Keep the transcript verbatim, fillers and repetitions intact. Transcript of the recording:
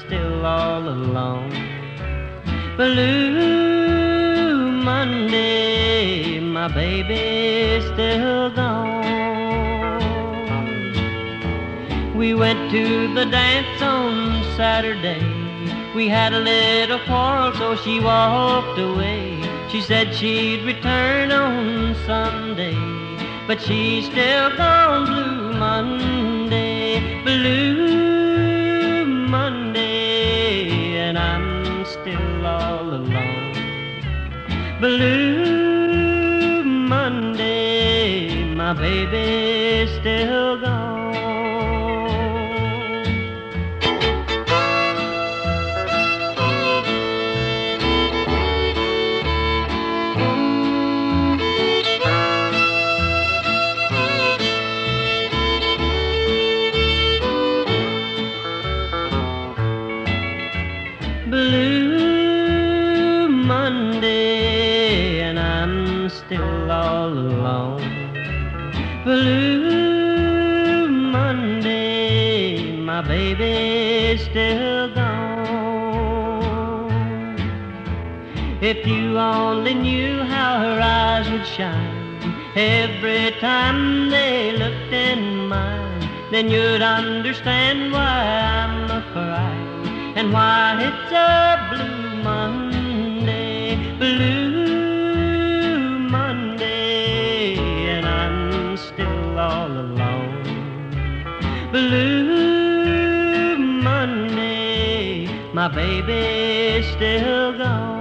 still all alone. Blue Monday, my baby's still gone. We went to the dance on Saturday. We had a little quarrel, so she walked away. She said she'd return on Sunday, but she's still gone. Blue Monday, Blue Monday, and I'm still all alone. Blue Monday, my baby's still gone. Blue Monday, and I'm still all alone. Blue Monday, my baby's still gone. If you only knew how her eyes would shine every time they looked in mine, then you'd understand why I'm a-crying and why it's a Blue Monday, Blue Monday, and I'm still all alone. Blue Monday, my baby's still gone.